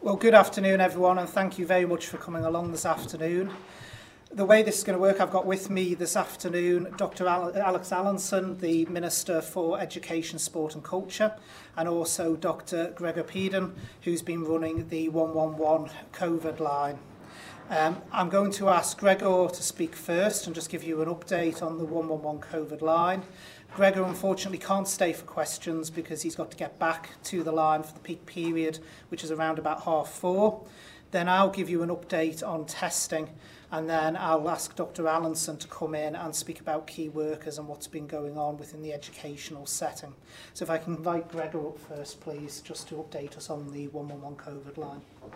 Well, good afternoon, everyone, and thank you very much for coming along this afternoon. The way this is going to work, I've got with me this afternoon Dr. Alex Allinson, the Minister for Education, Sport and Culture, and also Dr. Gregor Peden, who's been running the 111 COVID line. I'm going to ask Gregor to speak first and just give you an update on the 111 COVID line. Gregor unfortunately can't stay for questions because he's got to get back to the line for the peak period, which is around about 4:30. Then I'll give you an update on testing, and then I'll ask Dr. Allinson to come in and speak about key workers and what's been going on within the educational setting. So if I can invite Gregor up first, please, just to update us on the 111 COVID line.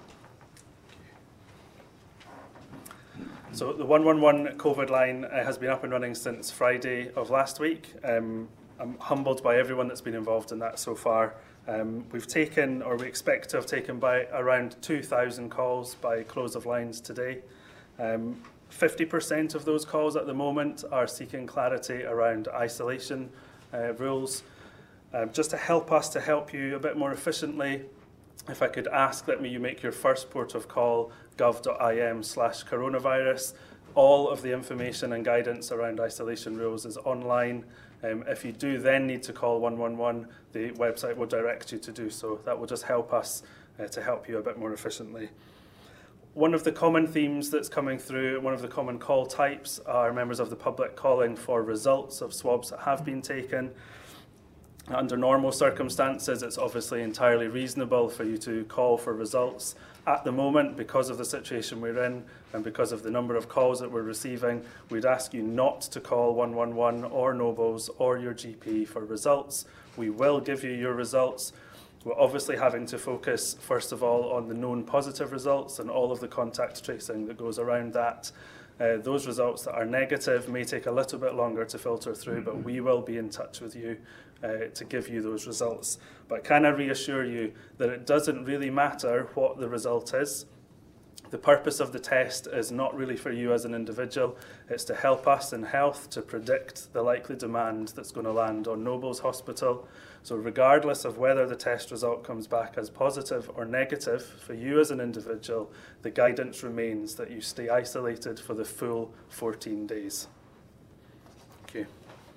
So the 111 COVID line has been up and running since Friday of last week. I'm humbled by everyone that's been involved in that so far. We've taken, or we expect to have taken, by around 2,000 calls by close of lines today. 50% of those calls at the moment are seeking clarity around isolation rules. Just to help us to help you a bit more efficiently, if I could ask that you make your first port of call gov.im/coronavirus. All of the information and guidance around isolation rules is online. If you do then need to call 111, the website will direct you to do so. That will just help us to help you a bit more efficiently. One of the common themes that's coming through, one of the common call types, are members of the public calling for results of swabs that have been taken. Under normal circumstances, it's obviously entirely reasonable for you to call for results. At the moment, because of the situation we're in and because of the number of calls that we're receiving, we'd ask you not to call 111 or Nobles or your GP for results. We will give you your results. We're obviously having to focus, first of all, on the known positive results and all of the contact tracing that goes around that. Those results that are negative may take a little bit longer to filter through, but we will be in touch with you to give you those results. But can I reassure you that it doesn't really matter what the result is? The purpose of the test is not really for you as an individual. It's to help us in health to predict the likely demand that's going to land on Nobles Hospital. So regardless of whether the test result comes back as positive or negative, for you as an individual, the guidance remains that you stay isolated for the full 14 days. Thank you.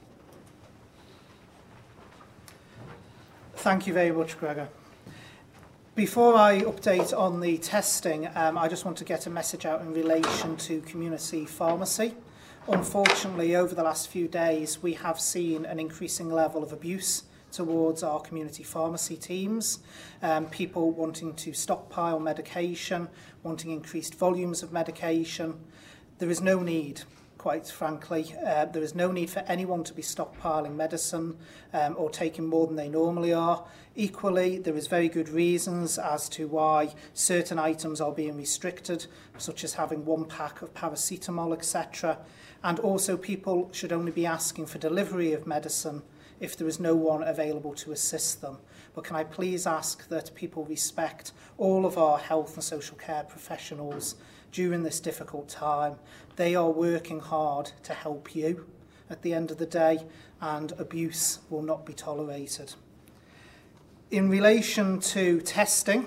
Thank you very much, Gregor. Before I update on the testing, I just want to get a message out in relation to community pharmacy. Unfortunately, over the last few days, we have seen an increasing level of abuse towards our community pharmacy teams. People wanting to stockpile medication, wanting increased volumes of medication. There is no need, quite frankly. There is no need for anyone to be stockpiling medicine or taking more than they normally are. Equally, there is very good reasons as to why certain items are being restricted, such as having one pack of paracetamol, etc. And also people should only be asking for delivery of medicine if there is no one available to assist them. But can I please ask that people respect all of our health and social care professionals during this difficult time. They are working hard to help you at the end of the day, and abuse will not be tolerated. In relation to testing,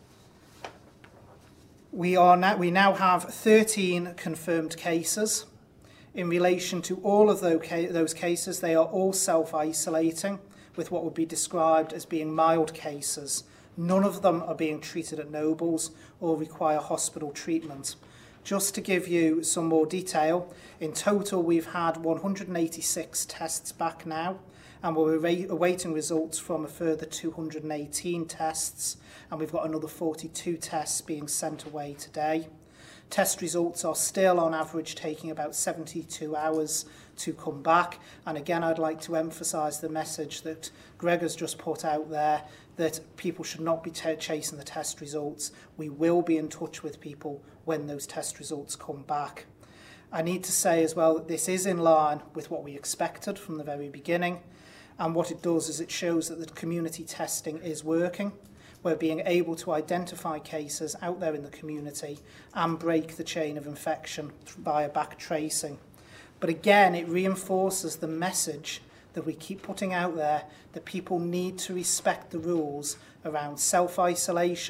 we now have 13 confirmed cases. In relation to all of those cases, they are all self-isolating with what would be described as being mild cases. None of them are being treated at Nobles or require hospital treatment. Just to give you some more detail, in total we've had 186 tests back now, and we're awaiting results from a further 218 tests, and we've got another 42 tests being sent away today. Test results are still on average taking about 72 hours to come back. And again, I'd like to emphasise the message that Gregor's just put out there, that people should not be chasing the test results. We will be in touch with people when those test results come back. I need to say as well that this is in line with what we expected from the very beginning. And what it does is it shows that the community testing is working. We're being able to identify cases out there in the community and break the chain of infection via back tracing. But again, it reinforces the message that we keep putting out there, that people need to respect the rules around self-isolation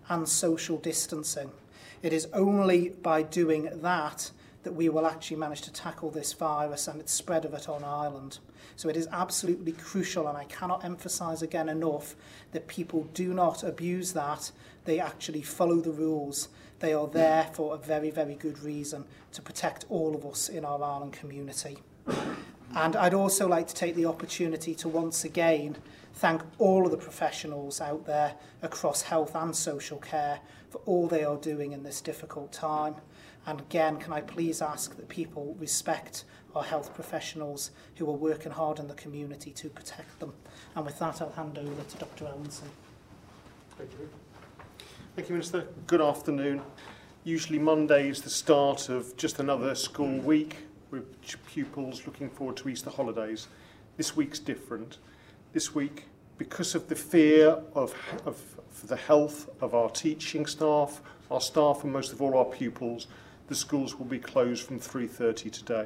and social distancing. It is only by doing that that we will actually manage to tackle this virus and its spread of it on Ireland. So it is absolutely crucial, and I cannot emphasise again enough that people do not abuse that. They actually follow the rules. They are there for a very, very good reason, to protect all of us in our Ireland community. And I'd also like to take the opportunity to once again thank all of the professionals out there across health and social care for all they are doing in this difficult time. And again, can I please ask that people respect our health professionals who are working hard in the community to protect them. And with that, I'll hand over to Dr. Ellenson. Thank you. Thank you, Minister. Good afternoon. Usually Monday is the start of just another school week with pupils looking forward to Easter holidays. This week's different. This week, because of the fear of the health of our teaching staff, and most of all our pupils, the schools will be closed from 3:30 today.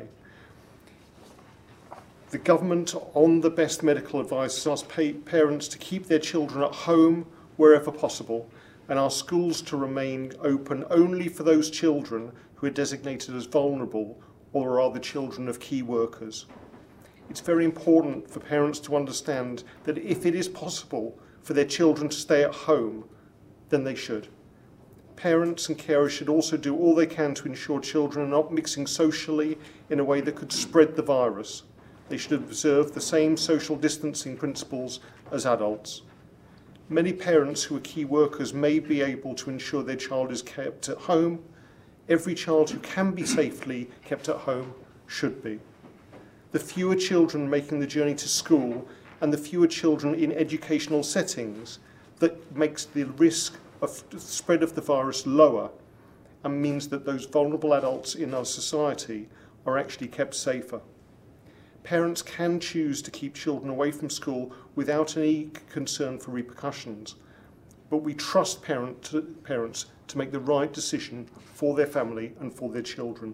The government, on the best medical advice, has asked parents to keep their children at home wherever possible, and our schools to remain open only for those children who are designated as vulnerable or are the children of key workers. It's very important for parents to understand that if it is possible for their children to stay at home, then they should. Parents and carers should also do all they can to ensure children are not mixing socially in a way that could spread the virus. They should observe the same social distancing principles as adults. Many parents who are key workers may be able to ensure their child is kept at home. Every child who can be safely kept at home should be. The fewer children making the journey to school and the fewer children in educational settings, that makes the risk of the spread of the virus lower and means that those vulnerable adults in our society are actually kept safer. Parents can choose to keep children away from school without any concern for repercussions, but we trust parents to make the right decision for their family and for their children.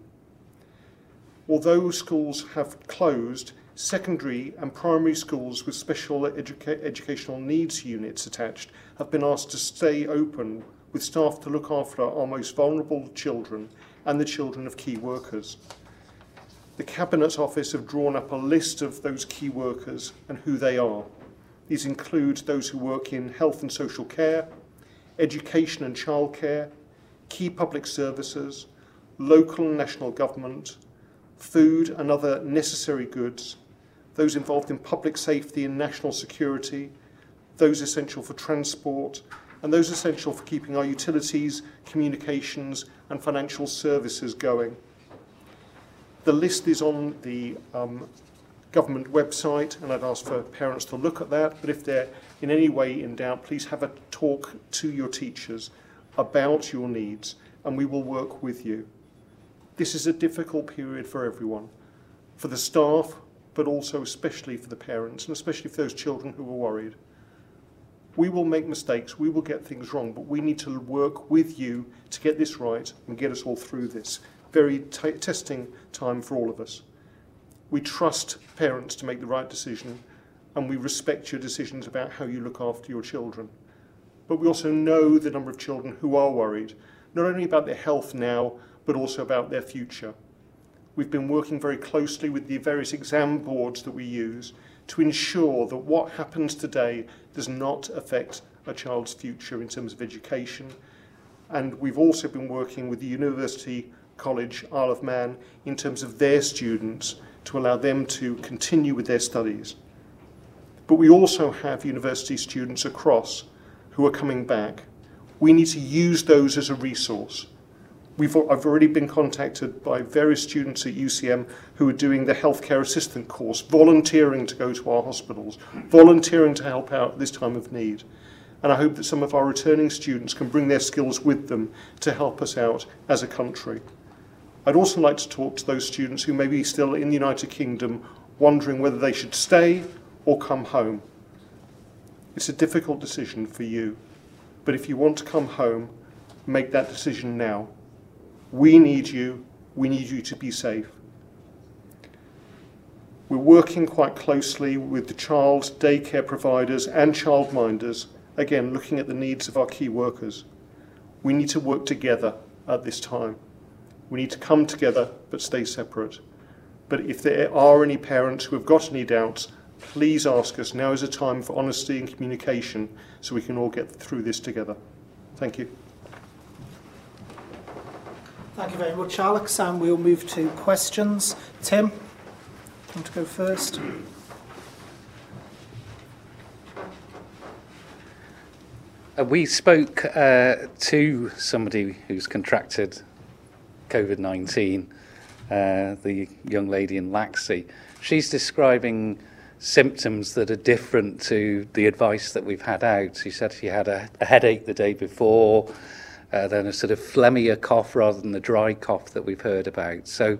Although schools have closed, secondary and primary schools with special educational needs units attached have been asked to stay open with staff to look after our most vulnerable children and the children of key workers. The Cabinet Office have drawn up a list of those key workers and who they are. These include those who work in health and social care, education and childcare, key public services, local and national government, food and other necessary goods, those involved in public safety and national security, those essential for transport, and those essential for keeping our utilities, communications, and financial services going. The list is on the government website, and I'd ask for parents to look at that, but if they're in any way in doubt, please have a talk to your teachers about your needs, and we will work with you. This is a difficult period for everyone, for the staff, but also especially for the parents, and especially for those children who are worried. We will make mistakes, we will get things wrong, but we need to work with you to get this right and get us all through this very testing time for all of us. We trust parents to make the right decision, and we respect your decisions about how you look after your children. But we also know the number of children who are worried, not only about their health now, but also about their future. We've been working very closely with the various exam boards that we use to ensure that what happens today does not affect a child's future in terms of education. And we've also been working with the University College Isle of Man in terms of their students to allow them to continue with their studies. But we also have university students across who are coming back. We need to use those as a resource. I've already been contacted by various students at UCM who are doing the healthcare assistant course, volunteering to go to our hospitals, volunteering to help out at this time of need. And I hope that some of our returning students can bring their skills with them to help us out as a country. I'd also like to talk to those students who may be still in the United Kingdom, wondering whether they should stay or come home. It's a difficult decision for you, but if you want to come home, make that decision now. We need you to be safe. We're working quite closely with the child daycare providers and childminders, again looking at the needs of our key workers. We need to work together at this time. We need to come together but stay separate. But if there are any parents who have got any doubts, please ask us. Now is a time for honesty and communication so we can all get through this together. Thank you. Thank you very much, Alex, and we'll move to questions. Tim, do you want to go first? We spoke to somebody who's contracted COVID-19, the young lady in Laxey. She's describing symptoms that are different to the advice that we've had out. She said she had a headache the day before, then a sort of phlegmier cough rather than the dry cough that we've heard about. So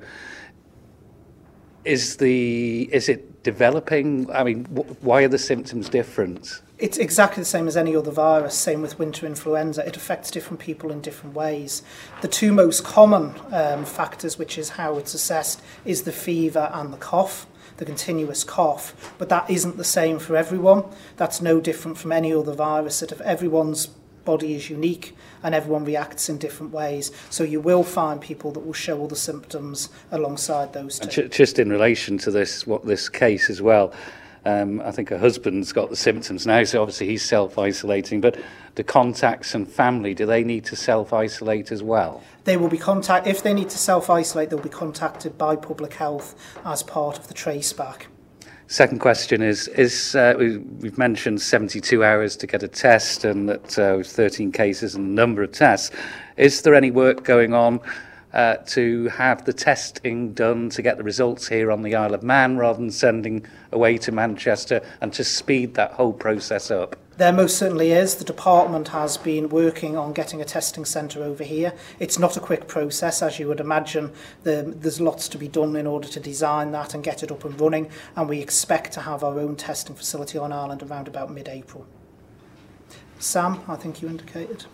is it developing? I mean, why are the symptoms different? It's exactly the same as any other virus, same with winter influenza. It affects different people in different ways. The two most common factors, which is how it's assessed, is the fever and the cough, the continuous cough. But that isn't the same for everyone. That's no different from any other virus. That if everyone's body is unique and everyone reacts in different ways. So you will find people that will show all the symptoms alongside those two. And just in relation to this case as well, I think her husband's got the symptoms now, so obviously he's self-isolating, but the contacts and family, do they need to self-isolate as well? They will be if they need to self-isolate, they'll be contacted by public health as part of the traceback. Second question is we've mentioned 72 hours to get a test and that 13 cases and a number of tests. Is there any work going on to have the testing done to get the results here on the Isle of Man rather than sending away to Manchester, and to speed that whole process up? There most certainly is. The department has been working on getting a testing centre over here. It's not a quick process, as you would imagine. There's lots to be done in order to design that and get it up and running, and we expect to have our own testing facility on Ireland around about mid-April. Sam, I think you indicated.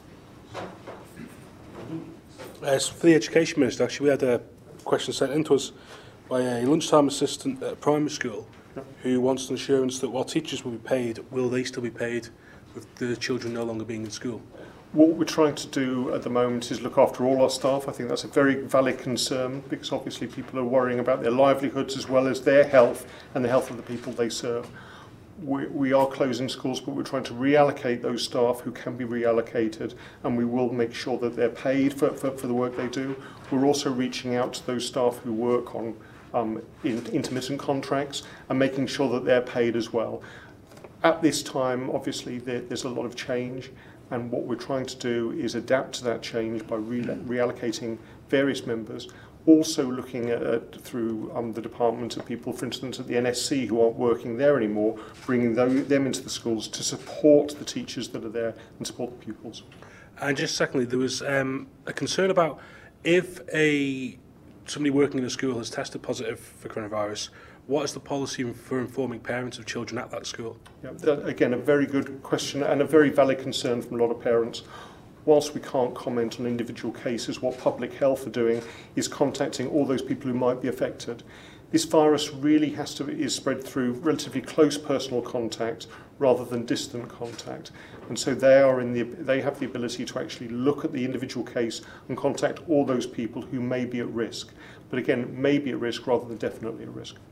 So for the Education Minister, actually, we had a question sent in to us by a lunchtime assistant at a primary school who wants an assurance that while teachers will be paid, will they still be paid with the children no longer being in school? What we're trying to do at the moment is look after all our staff. I think that's a very valid concern, because obviously people are worrying about their livelihoods as well as their health and the health of the people they serve. We are closing schools, but we're trying to reallocate those staff who can be reallocated, and we will make sure that they're paid for the work they do. We're also reaching out to those staff who work on intermittent contracts and making sure that they're paid as well. At this time, obviously, there's a lot of change, and what we're trying to do is adapt to that change by reallocating various members. Also looking at through the department of people, for instance, at the NSC who aren't working there anymore, bringing them into the schools to support the teachers that are there and support the pupils. And just secondly, there was a concern about if somebody working in a school has tested positive for coronavirus, what is the policy for informing parents of children at that school? Yeah, that, again, a very good question and a very valid concern from a lot of parents. Whilst we can't comment on individual cases, what public health are doing is contacting all those people who might be affected. This virus really is spread through relatively close personal contact rather than distant contact. And so they have the ability to actually look at the individual case and contact all those people who may be at risk. But again, may be at risk rather than definitely at risk.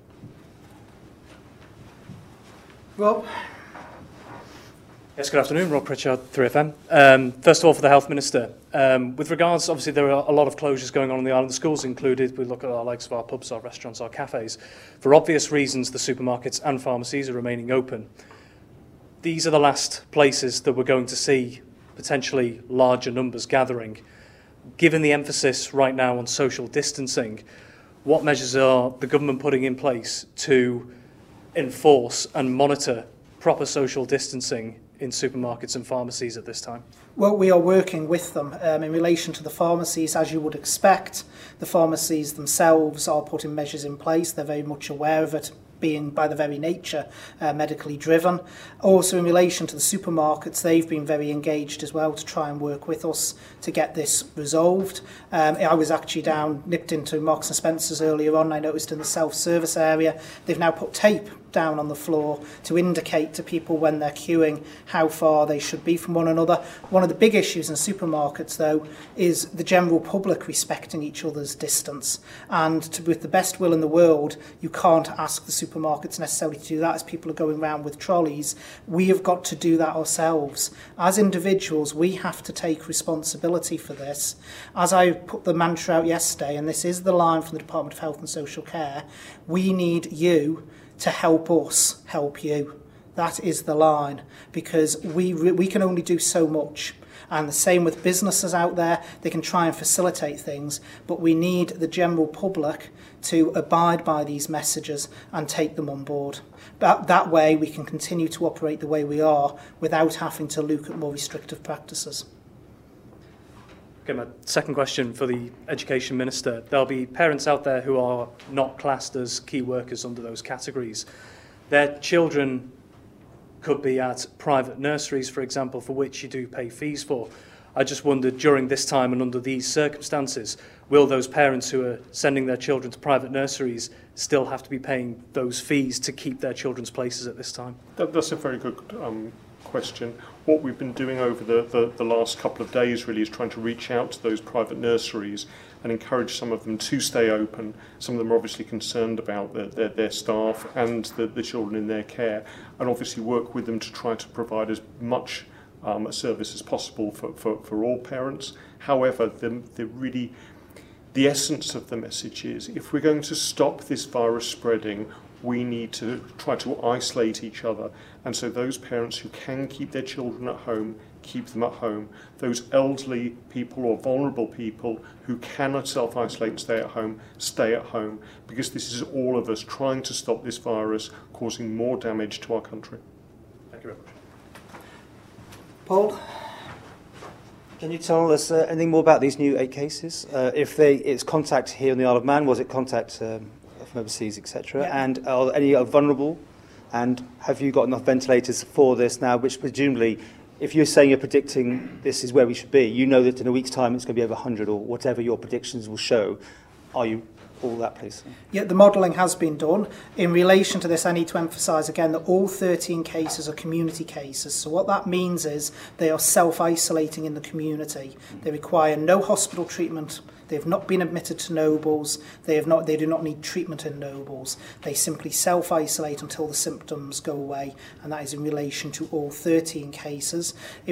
Rob? Yes, good afternoon. Rob Pritchard, 3FM. First of all, for the Health Minister, with regards, obviously, there are a lot of closures going on the island, the schools included. We look at our likes of our pubs, our restaurants, our cafes. For obvious reasons, the supermarkets and pharmacies are remaining open. These are the last places that we're going to see potentially larger numbers gathering. Given the emphasis right now on social distancing, what measures are the government putting in place to enforce and monitor proper social distancing in supermarkets and pharmacies at this time? Well, we are working with them in relation to the pharmacies. As you would expect, the pharmacies themselves are putting measures in place. They're very much aware of it, being by the very nature medically driven. Also in relation to the supermarkets, they've been very engaged as well to try and work with us to get this resolved. I was actually nipped into Marks and Spencer's earlier on. I noticed in the self-service area, they've now put tape down on the floor to indicate to people when they're queuing how far they should be from one another. One of the big issues in supermarkets, though, is the general public respecting each other's distance. And with the best will in the world, you can't ask the supermarkets necessarily to do that as people are going around with trolleys. We have got to do that ourselves. As individuals, we have to take responsibility for this. As I put the mantra out yesterday, and this is the line from the Department of Health and Social Care, we need you to help us help you. That is the line, because we can only do so much. And the same with businesses out there, they can try and facilitate things, but we need the general public to abide by these messages and take them on board. That way we can continue to operate the way we are without having to look at more restrictive practices. Okay, my second question for the Education Minister. There'll be parents out there who are not classed as key workers under those categories. Their children could be at private nurseries, for example, for which you do pay fees for. I just wondered, during this time and under these circumstances, will those parents who are sending their children to private nurseries still have to be paying those fees to keep their children's places at this time? That's a very good question. What we've been doing over the last couple of days really is trying to reach out to those private nurseries and encourage some of them to stay open. Some of them are obviously concerned about their staff and the children in their care, and obviously work with them to try to provide as much a service as possible for all parents. However, the essence of the message is, if we're going to stop this virus spreading, we need to try to isolate each other. And so those parents who can keep their children at home, keep them at home. Those elderly people or vulnerable people who cannot self-isolate and stay at home, because this is all of us trying to stop this virus causing more damage to our country. Thank you very much. Paul? Can you tell us anything more about these new 8 cases? It's contact here in the Isle of Man, was it contact from overseas, etc.? Yeah. And are any vulnerable? And have you got enough ventilators for this now, which presumably, if you're saying you're predicting this is where we should be, you know that in a week's time it's going to be over 100 or whatever your predictions will show. Are you all that, please? Yeah, the modelling has been done. In relation to this, I need to emphasise again that all 13 cases are community cases. So what that means is they are self-isolating in the community. They require no hospital treatment. They have not been admitted to Nobles. They do not need treatment in Nobles. They simply self-isolate until the symptoms go away, and that is in relation to all 13 cases.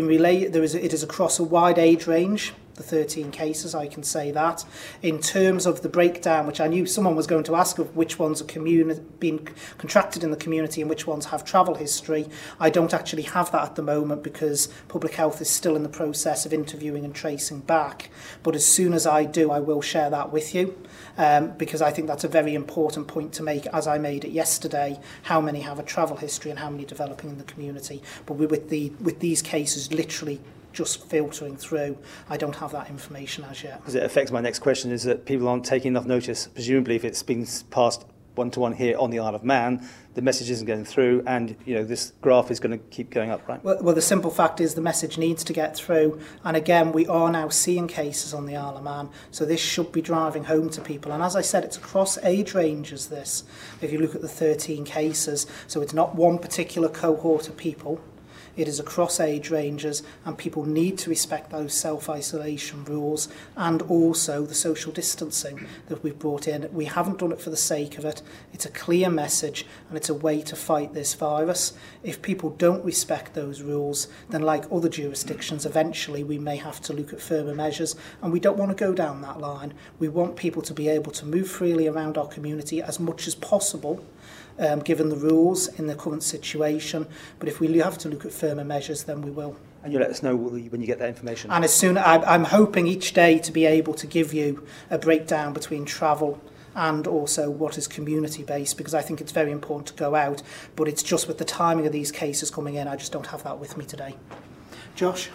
It is across a wide age range. The 13 cases, I can say that. In terms of the breakdown, which I knew someone was going to ask of which ones are being contracted in the community and which ones have travel history, I don't actually have that at the moment because Public Health is still in the process of interviewing and tracing back. But as soon as I do, I will share that with you because I think that's a very important point to make, as I made it yesterday, how many have a travel history and how many developing in the community. But with these cases literally just filtering through, I don't have that information as yet. Because it affects my next question, is that people aren't taking enough notice. Presumably, if it's been passed one-to-one here on the Isle of Man, the message isn't going through, and this graph is going to keep going up, right? Well, the simple fact is the message needs to get through, and again, we are now seeing cases on the Isle of Man, so this should be driving home to people. And as I said, it's across age ranges, this, if you look at the 13 cases, so it's not one particular cohort of people. It is across age ranges, and people need to respect those self-isolation rules and also the social distancing that we've brought in. We haven't done it for the sake of it. It's a clear message, and it's a way to fight this virus. If people don't respect those rules, then like other jurisdictions, eventually we may have to look at firmer measures, and we don't want to go down that line. We want people to be able to move freely around our community as much as possible, given the rules in the current situation. But if we have to look at firmer measures, then we will. And you'll let us know when you get that information. And as soon, I'm hoping each day to be able to give you a breakdown between travel and also what is community-based, because I think it's very important to go out. But it's just with the timing of these cases coming in, I just don't have that with me today. Josh?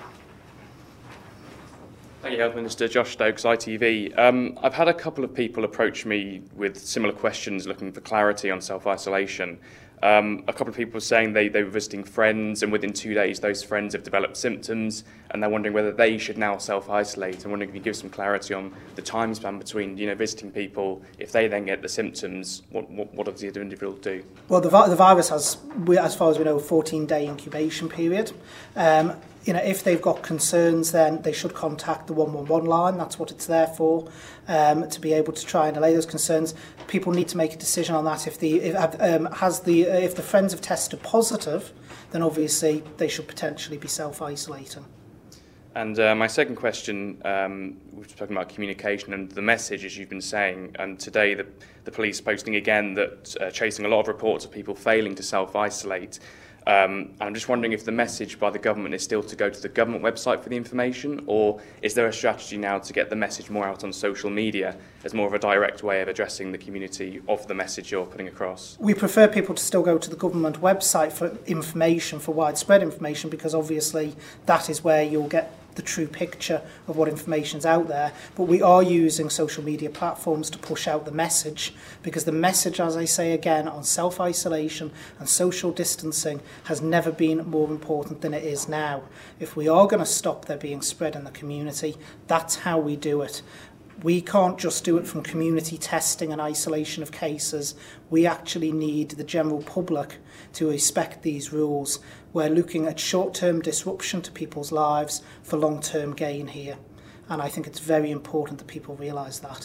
Thank you, Health Minister. Josh Stokes, ITV. I've had a couple of people approach me with similar questions looking for clarity on self-isolation. A couple of people were saying they were visiting friends, and within 2 days those friends have developed symptoms, and they're wondering whether they should now self-isolate. I'm wondering if you give some clarity on the time span between, visiting people. If they then get the symptoms, what does the individual do? Well, the virus has, as far as we know, a 14-day incubation period. If they've got concerns, then they should contact the 111 line. That's what it's there for, to be able to try and allay those concerns. People need to make a decision on that. If the friends have tested positive, then obviously they should potentially be self-isolating. And my second question, we've spoken about communication and the message, as you've been saying, and today the police posting again that chasing a lot of reports of people failing to self-isolate. And I'm just wondering if the message by the government is still to go to the government website for the information, or is there a strategy now to get the message more out on social media as more of a direct way of addressing the community of the message you're putting across? We prefer people to still go to the government website for information, for widespread information, because obviously that is where you'll get the true picture of what information's out there. But we are using social media platforms to push out the message, because the message, as I say again, on self-isolation and social distancing has never been more important than it is now. If we are going to stop there being spread in the community, that's how we do it. We can't just do it from community testing and isolation of cases. We actually need the general public to respect these rules. We're looking at short-term disruption to people's lives for long-term gain here. And I think it's very important that people realise that.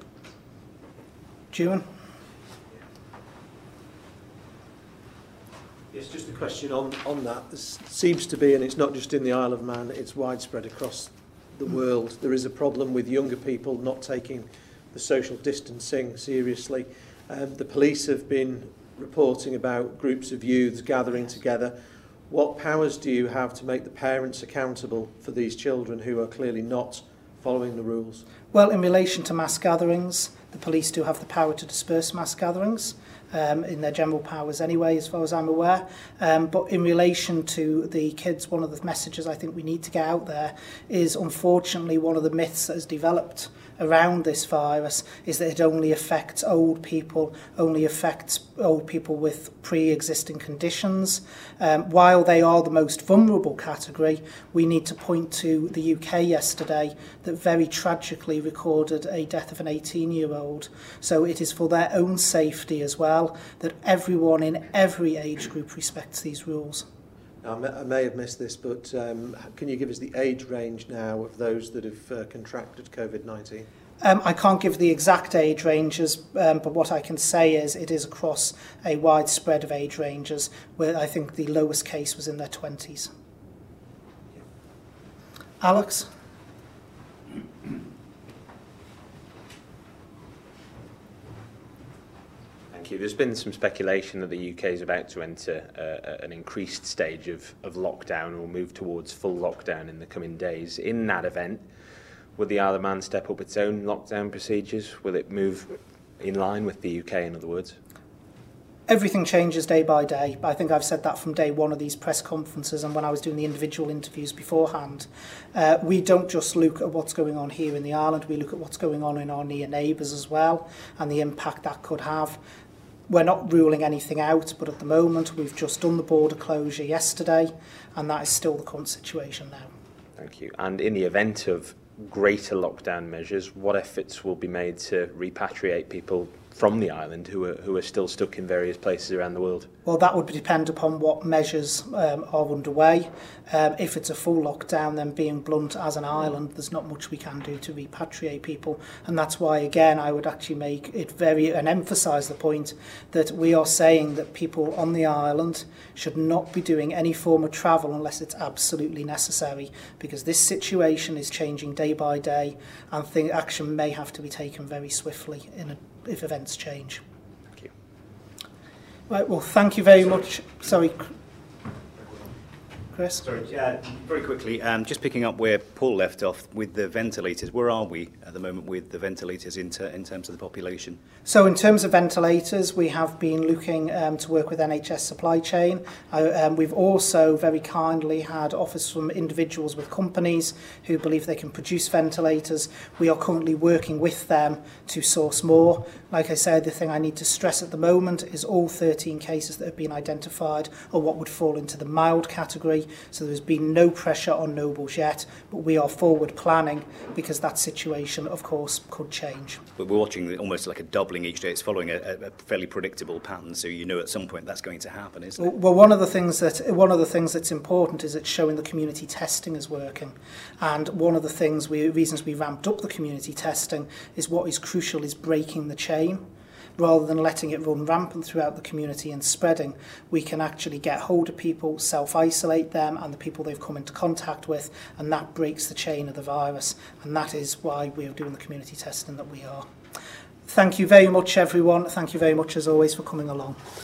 Ewan? Yes, just a question on that. There seems to be, and it's not just in the Isle of Man, it's widespread across the world. There is a problem with younger people not taking the social distancing seriously. The police have been reporting about groups of youths gathering together. What powers do you have to make the parents accountable for these children who are clearly not following the rules? Well, in relation to mass gatherings, the police do have the power to disperse mass gatherings. In their general powers anyway, as far as I'm aware. But in relation to the kids, one of the messages I think we need to get out there is, unfortunately, one of the myths that has developed around this virus is that it only affects old people with pre-existing conditions. While they are the most vulnerable category, we need to point to the UK yesterday that very tragically recorded a death of an 18-year-old. So it is for their own safety as well that everyone in every age group respects these rules. Now, I may have missed this, but can you give us the age range now of those that have contracted COVID-19? I can't give the exact age ranges, but what I can say is it is across a wide spread of age ranges, where I think the lowest case was in their 20s. Alex? Thank you. There's been some speculation that the UK is about to enter an increased stage of lockdown or move towards full lockdown in the coming days. In that event, will the Isle of Man step up its own lockdown procedures? Will it move in line with the UK, in other words? Everything changes day by day. I think I've said that from day one of these press conferences and when I was doing the individual interviews beforehand. We don't just look at what's going on here in the island, we look at what's going on in our near neighbours as well and the impact that could have. We're not ruling anything out, but at the moment we've just done the border closure yesterday and that is still the current situation now. Thank you. And in the event of greater lockdown measures, what efforts will be made to repatriate people from the island who are still stuck in various places around the world? Well, that would depend upon what measures are underway. If it's a full lockdown, then being blunt, as an island, there's not much we can do to repatriate people. And that's why, again, I would actually make it and emphasise the point that we are saying that people on the island should not be doing any form of travel unless it's absolutely necessary, because this situation is changing day by day and action may have to be taken very swiftly if events change. Thank you. Right, well, thank you very much. Sorry, Chris. Sorry, very quickly, just picking up where Paul left off with the ventilators. Where are we at the moment with the ventilators in terms of the population? So in terms of ventilators, we have been looking to work with NHS supply chain. We've also very kindly had offers from individuals with companies who believe they can produce ventilators. We are currently working with them to source more. Like I said, the thing I need to stress at the moment is all 13 cases that have been identified are what would fall into the mild category. So there's been no pressure on Nobles yet, but we are forward planning because that situation, of course, could change. But we're watching almost like a doubling each day. It's following a fairly predictable pattern, so you know at some point that's going to happen, isn't it? Well, one of the things that's important is it's showing the community testing is working. And one of the reasons we ramped up the community testing is what is crucial is breaking the chain. Rather than letting it run rampant throughout the community and spreading, we can actually get hold of people, self-isolate them and the people they've come into contact with, and that breaks the chain of the virus. And that is why we are doing the community testing that we are. Thank you very much, everyone. Thank you very much, as always, for coming along.